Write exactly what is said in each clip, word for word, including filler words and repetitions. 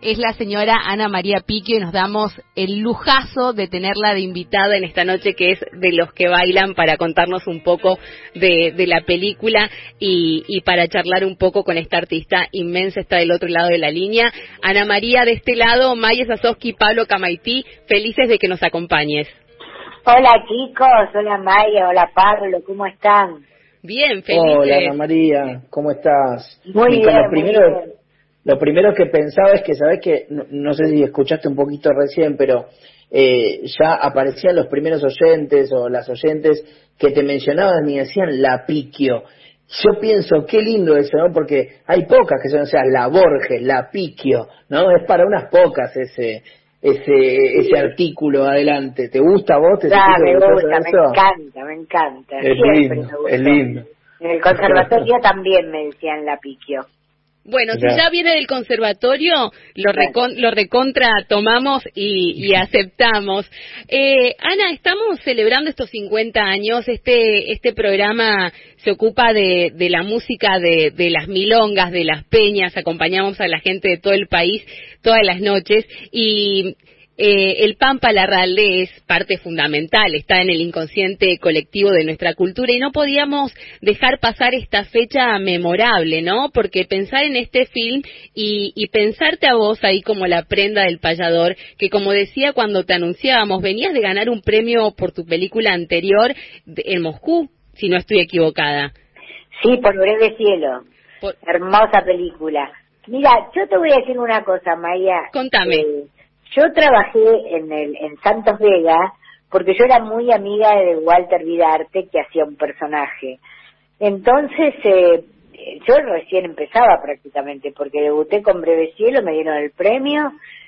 es la señora Ana María Picchio y nos damos el lujazo de tenerla de invitada en esta noche, que es de los que bailan, para contarnos un poco de, de la película y, y para charlar un poco con esta artista inmensa. Está del otro lado de la línea. Ana María, de este lado, Maya Sasovsky y Pablo Camaití, felices de que nos acompañes. Hola chicos, hola Maya, hola Pablo, ¿cómo están? Bien, felices. Hola Ana María, ¿cómo estás? Muy Nico, bien, lo primero, muy bien. Lo primero que pensaba es que, sabés que, no, no sé si escuchaste un poquito recién, pero eh, ya aparecían los primeros oyentes o las oyentes que te mencionaban y decían la Picchio. Yo pienso, qué lindo eso, ¿no? Porque hay pocas que son, o sea, la Borges, la Picchio, ¿no? Es para unas pocas ese ese ese artículo adelante. ¿Te gusta a vos? ¿Te Ya, me gusta, gusta, me eso? encanta, me encanta. Es Siempre lindo, me gustó. es lindo. En el conservatorio también me decían la Picchio. Bueno, Ya. si ya viene del conservatorio, lo, recon, lo recontra tomamos y, y aceptamos. Eh, Ana, estamos celebrando estos cincuenta años. Este este programa se ocupa de, de la música, de, de las milongas, de las peñas. Acompañamos a la gente de todo el país todas las noches y Eh, el Pampa Larralde es parte fundamental, está en el inconsciente colectivo de nuestra cultura y no podíamos dejar pasar esta fecha memorable, ¿no? Porque pensar en este film y, y pensarte a vos ahí como la prenda del payador, que como decía cuando te anunciábamos, venías de ganar un premio por tu película anterior de, en Moscú, si no estoy equivocada. Sí, por Breve Cielo. Por... Hermosa película. Mira, yo te voy a decir una cosa, Maya. Contame. Eh, Yo trabajé en el en Santos Vega porque yo era muy amiga de Walter Vidarte, que hacía un personaje. Entonces, eh, yo recién empezaba prácticamente, porque debuté con Breve Cielo, me dieron el premio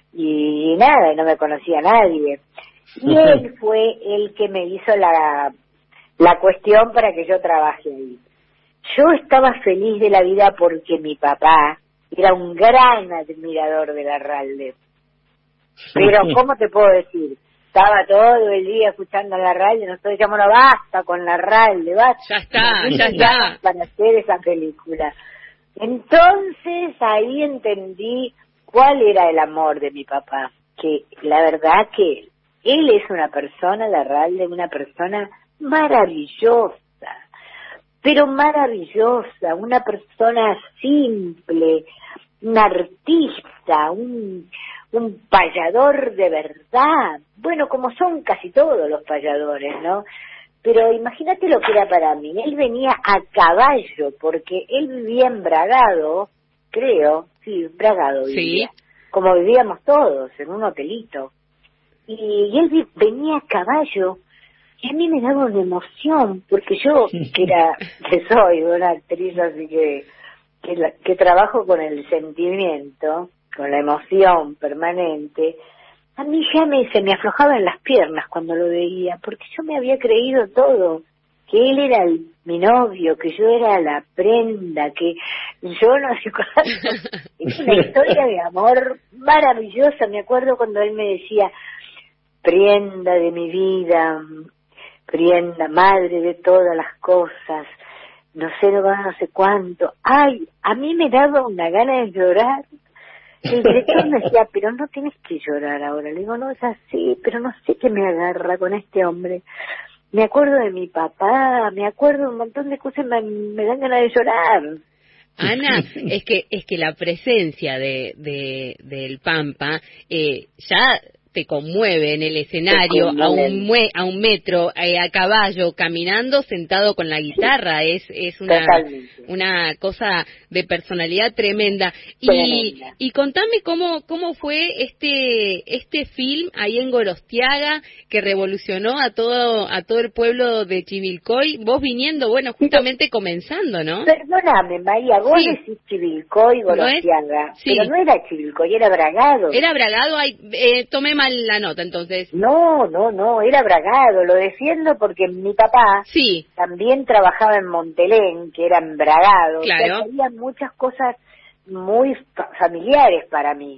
y, y nada, y no me conocía nadie. Y él fue el que me hizo la, la cuestión para que yo trabaje ahí. Yo estaba feliz de la vida porque mi papá era un gran admirador de Larralde. Pero, ¿cómo te puedo decir? Estaba todo el día escuchando la radio, nosotros decíamos, no, basta con la radio, basta. Ya está, ya está. Para hacer esa película. Entonces, ahí entendí cuál era el amor de mi papá. Que la verdad que él es una persona, Larralde, una persona maravillosa. Pero maravillosa, una persona simple, un artista, un... un payador de verdad, bueno, como son casi todos los payadores, ¿no? Pero imagínate lo que era para mí. Él venía a caballo, porque él vivía en Bragado, creo, sí, Bragado vivía, sí, como vivíamos todos, en un hotelito. Y, y él vi, venía a caballo, y a mí me daba una emoción, porque yo, que era, que soy una actriz, así que, que, la, que trabajo con el sentimiento, con la emoción permanente, a mí ya me, se me aflojaban las piernas cuando lo veía, porque yo me había creído todo, que él era el, mi novio, que yo era la prenda, que yo no sé cuánto. Es una historia de amor maravillosa. Me acuerdo cuando él me decía, prenda de mi vida, prenda, madre de todas las cosas, no sé, no, no sé cuánto. Ay, a mí me daba una gana de llorar. El director me decía, pero no tienes que llorar ahora. Le digo, no, es así, pero no sé qué me agarra con este hombre. Me acuerdo de mi papá, me acuerdo de un montón de cosas, me, me dan ganas de llorar. Ana, es que es que la presencia de, de del Pampa eh, ya te conmueve en el escenario, a un mue, a un metro, eh, a caballo, caminando, sentado con la guitarra, es es una Totalmente. una cosa de personalidad tremenda. Y Tremenda. y contame cómo cómo fue este este film ahí en Gorostiaga, que revolucionó a todo a todo el pueblo de Chivilcoy, vos viniendo, bueno, justamente comenzando, ¿no? Perdóname, María, vos sí. decís Chivilcoy, Gorostiaga, ¿No es? sí. pero no era Chivilcoy, era Bragado. Era Bragado, ay, eh, tomé mal la nota, entonces. No, no, no, era Bragado, lo defiendo porque mi papá sí. también trabajaba en Montelén, que era en Bragado, claro. o sea, había muchas cosas muy fa- familiares para mí.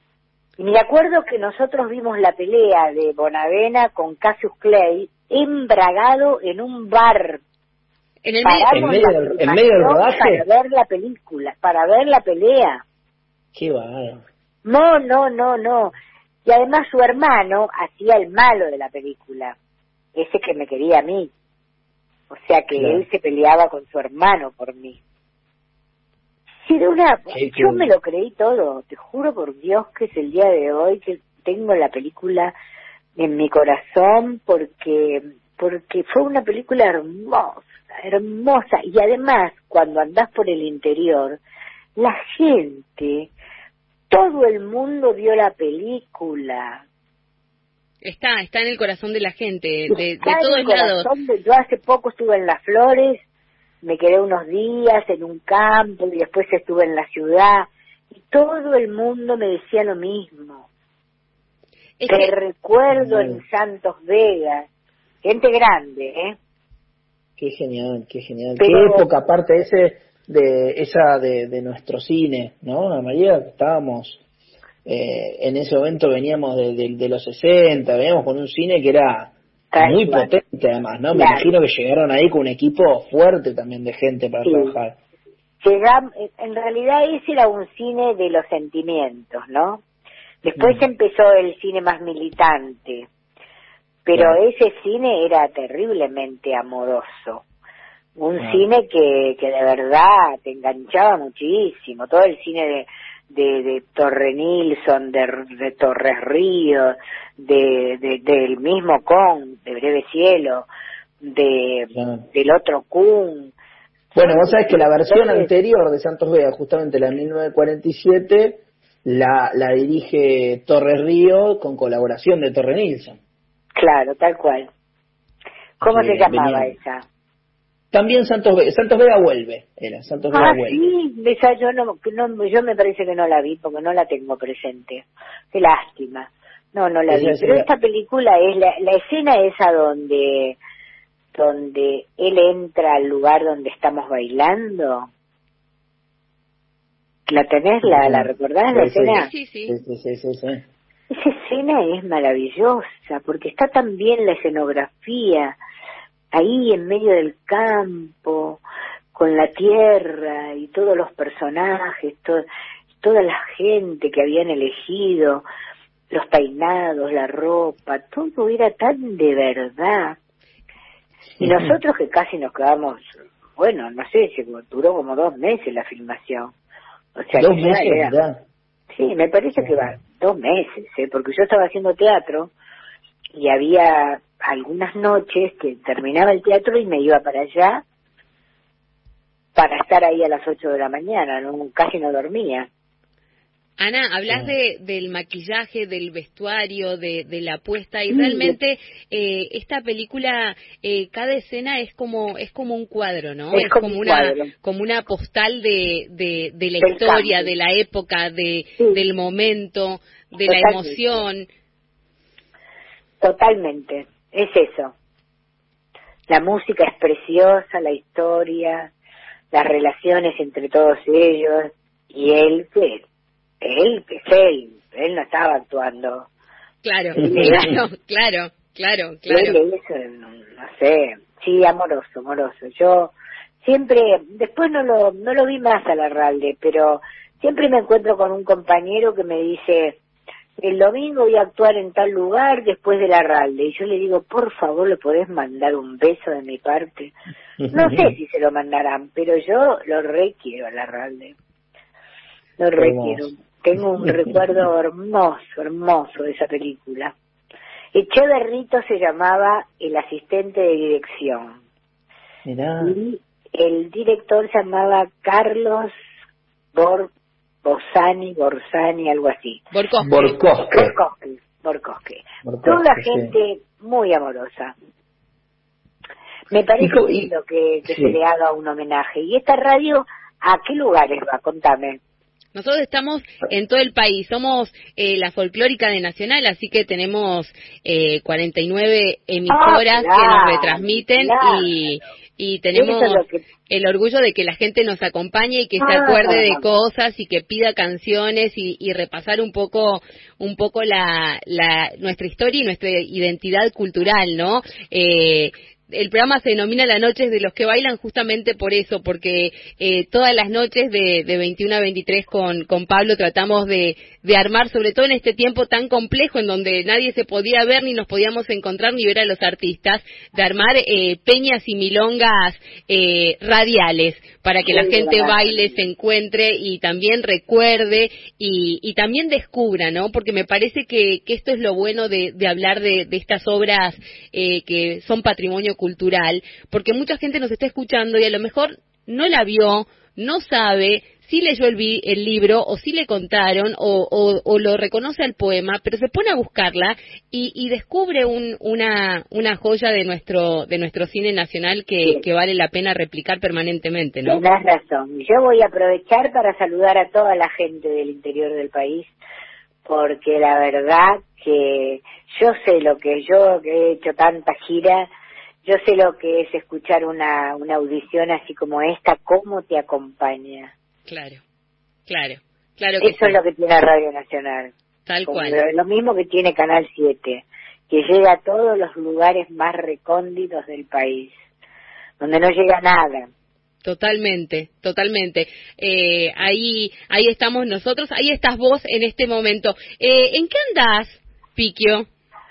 Y me acuerdo que nosotros vimos la pelea de Bonavena con Cassius Clay en Bragado en un bar. En, el medio, en, medio, del, en medio del rodaje. Para ver la película, para ver la pelea. Qué bárbaro. No, no, no, no. Y además su hermano hacía el malo de la película, ese que me quería a mí. O sea que claro. Él se peleaba con su hermano por mí. Sí, de una, Qué yo cool. me lo creí todo, te juro por Dios que es el día de hoy que tengo la película en mi corazón porque porque fue una película hermosa, hermosa. Y además, cuando andás por el interior, la gente, todo el mundo vio la película. Está, está en el corazón de la gente, de, de Está todos en el lados. corazón de, yo hace poco estuve en Las Flores, me quedé unos días en un campo y después estuve en la ciudad y todo el mundo me decía lo mismo. Es Te que... recuerdo en Santos Vegas, gente grande, ¿eh? Qué genial, qué genial. Pero... Qué época aparte ese de esa de, de nuestro cine, ¿no? Ana María, estábamos eh, en ese momento veníamos de, de, de los sesenta, veníamos con un cine que era Tal muy cual. potente además, ¿no? Claro. Me imagino que llegaron ahí con un equipo fuerte también de gente para sí. trabajar. Llegamos, en realidad ese era un cine de los sentimientos, ¿no? Después mm. empezó el cine más militante, pero claro. ese cine era terriblemente amoroso. Un claro. cine que, que de verdad te enganchaba muchísimo. Todo el cine de, de, de Torre Nilsson, de, de Torres Ríos, de, de, del mismo Kong, de Breve Cielo, de claro. del otro Kun. Bueno, vos sabés que la versión anterior de Santos Vegas, justamente la de mil novecientos cuarenta y siete, la, la dirige Torres Ríos con colaboración de Torre Nilsson. Claro, tal cual. ¿Cómo que se llamaba venía... esa? También Santos Vega, Santos Vega vuelve, era, Santos Vega ah, vuelve. sí, esa yo no, no, yo me parece que no la vi porque no la tengo presente. Qué lástima. No, no la esa vi. Pero la... esta película es, la, la escena esa donde, donde él entra al lugar donde estamos bailando. ¿La tenés? ¿La, la recordás sí, la sí, escena? Sí, sí, sí. sí, sí, sí, sí. Esa escena es maravillosa porque está tan bien la escenografía. Ahí en medio del campo, con la tierra y todos los personajes, to- toda la gente que habían elegido, los peinados, la ropa, todo era tan de verdad. Y nosotros que casi nos quedamos, bueno, no sé, si duró como dos meses la filmación. O sea, dos que meses, era, ¿verdad? Sí, me parece que va, dos meses, ¿eh? Porque yo estaba haciendo teatro y había algunas noches que terminaba el teatro y me iba para allá para estar ahí a las ocho de la mañana, no casi no dormía. Ana, hablas de, del maquillaje, del vestuario, de, de la puesta y sí, realmente eh, esta película, eh, cada escena es como es como un cuadro, ¿no? Es, es como, como un una cuadro. como una postal de, de, de la del historia, campo. de la época, de sí. del momento, de Totalmente. la emoción. Totalmente, es eso. La música es preciosa, la historia, las relaciones entre todos ellos y él, que él, que es él, él no estaba actuando. Claro, claro, claro, claro, claro. Él es, no, no sé, sí, amoroso, amoroso. Yo siempre, después no lo, no lo vi más a Larralde, pero siempre me encuentro con un compañero que me dice, el domingo voy a actuar en tal lugar después de Larralde, y yo le digo, por favor, ¿le podés mandar un beso de mi parte? No sé si se lo mandarán, pero yo lo requiero a Larralde. Lo requiero. Tengo un recuerdo hermoso, hermoso de esa película. Echeverrito se llamaba el asistente de dirección. Mirá. Y el director se llamaba Carlos Bor Borsani, Borsani, algo así. Borcosque. Borcosque. Borcosque. Borcosque. Borcosque, Toda sí. gente muy amorosa. Me parece y, lindo que, que sí. se le haga un homenaje. ¿Y esta radio a qué lugares va? Contame. Nosotros estamos en todo el país, somos eh, la folclórica de Nacional, así que tenemos eh, cuarenta y nueve emisoras oh, claro, que nos retransmiten claro. y, y tenemos que... el orgullo de que la gente nos acompañe y que ah, se acuerde de cosas y que pida canciones y, y repasar un poco un poco la, la nuestra historia y nuestra identidad cultural, ¿no? Eh, el programa se denomina La Noches de los que bailan justamente por eso, porque eh, todas las noches de, de veintiuno a veintitrés con, con Pablo tratamos de, de armar, sobre todo en este tiempo tan complejo en donde nadie se podía ver ni nos podíamos encontrar ni ver a los artistas, de armar eh, peñas y milongas eh, radiales para que la gente baile, se encuentre y también recuerde y, y también descubra, ¿no? Porque me parece que, que esto es lo bueno de, de hablar de, de estas obras eh, que son patrimonio cultural, porque mucha gente nos está escuchando y a lo mejor no la vio, no sabe, sí leyó el, vi, el libro o sí le contaron o, o, o lo reconoce al poema, pero se pone a buscarla y, y descubre un, una, una joya de nuestro de nuestro cine nacional que, sí. que vale la pena replicar permanentemente, ¿no? Tienes razón. Yo voy a aprovechar para saludar a toda la gente del interior del país, porque la verdad que yo sé lo que yo que he hecho tanta gira. Yo sé lo que es escuchar una, una audición así como esta, cómo te acompaña. Claro, claro, claro que Eso sí. es lo que tiene Radio Nacional. Tal como cual. Lo, lo mismo que tiene Canal siete, que llega a todos los lugares más recónditos del país, donde no llega nada. Totalmente, totalmente. Eh, ahí, ahí estamos nosotros, ahí estás vos en este momento. Eh, ¿En qué andás, Piquio?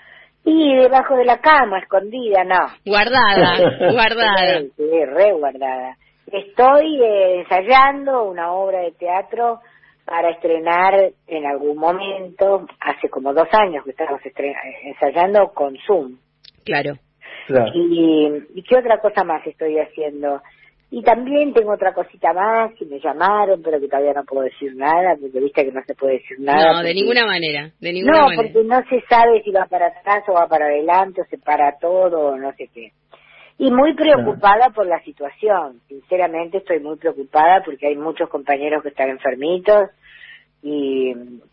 Y debajo de la cama, escondida, no. Guardada, guardada. Sí, sí, re guardada. Estoy eh, ensayando una obra de teatro para estrenar en algún momento, hace como dos años que estamos ensayando con Zoom. Claro. claro. Y, ¿Y qué otra cosa más estoy haciendo? Y también tengo otra cosita más que me llamaron, pero que todavía no puedo decir nada, porque viste que no se puede decir nada. No, porque... de ninguna manera, de ninguna no, manera. No, porque no se sabe si va para atrás o va para adelante, o se para todo, o no sé qué. Y muy preocupada por la situación, sinceramente estoy muy preocupada porque hay muchos compañeros que están enfermitos y,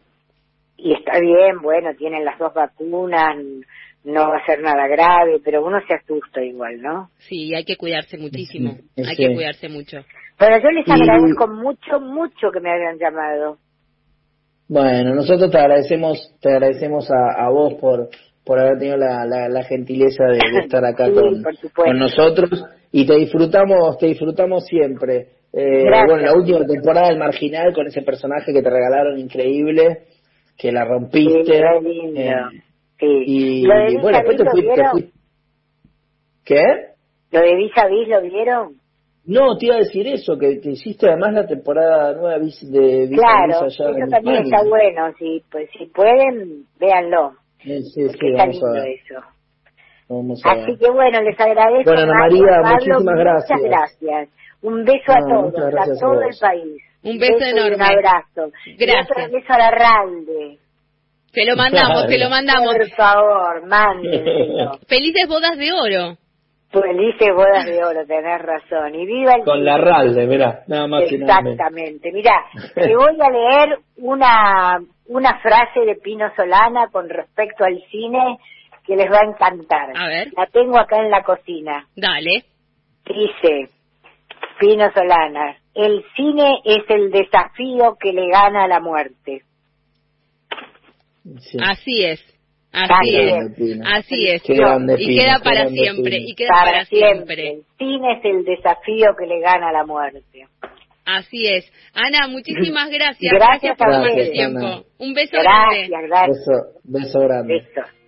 y está bien, bueno, tienen las dos vacunas, no va a ser nada grave, pero uno se asusta igual, ¿no? Sí, hay que cuidarse muchísimo, sí. hay que cuidarse mucho. Pero yo les y... agradezco mucho, mucho que me hayan llamado. Bueno, nosotros te agradecemos, te agradecemos a, a vos por por haber tenido la, la, la gentileza de, de estar acá sí, con, con nosotros y te disfrutamos, te disfrutamos siempre. Eh, bueno, la última temporada del Marginal con ese personaje que te regalaron increíble, que la rompiste. Sí, qué lindo. Eh, sí. Y, ¿Lo de y bueno, después te fuiste, te fuiste. ¿Qué? ¿Lo de Vis a Vis lo vieron? No, te iba a decir eso, que, que hiciste además la temporada nueva de Vis Claro, a Vis allá. Eso también está bueno, si, pues, si pueden, véanlo. Sí, sí, sí, está vamos lindo a ver. eso. Vamos a Así ver. que bueno, les agradezco. Bueno, Ana María, Pablo, muchísimas gracias. Muchas gracias. Un beso a no, todos, a todo el país. Un beso, beso enorme. Y un abrazo. Gracias. Y otro beso a la Ralde. Se lo mandamos, se lo mandamos. Por favor, mándenlo. Felices bodas de oro. Felices bodas de oro, tenés razón. Y viva el... Con la Ralde, mirá, nada más. Exactamente. Mirá, te voy a leer una, una frase de Pino Solana con respecto al cine que les va a encantar. A ver. La tengo acá en la cocina. Dale. Dice Pino Solana, el cine es el desafío que le gana a la muerte. Sí. Así es. Así es, así es, qué grande, y Pino, queda para grande, siempre, Pino. y queda para, para siempre. siempre. El cine es el desafío que le gana a la muerte. Así es. Ana, muchísimas gracias. Gracias, gracias por gracias, tomarte el tiempo. Ana. Un beso gracias, grande. Gracias, beso, beso grande. Beso.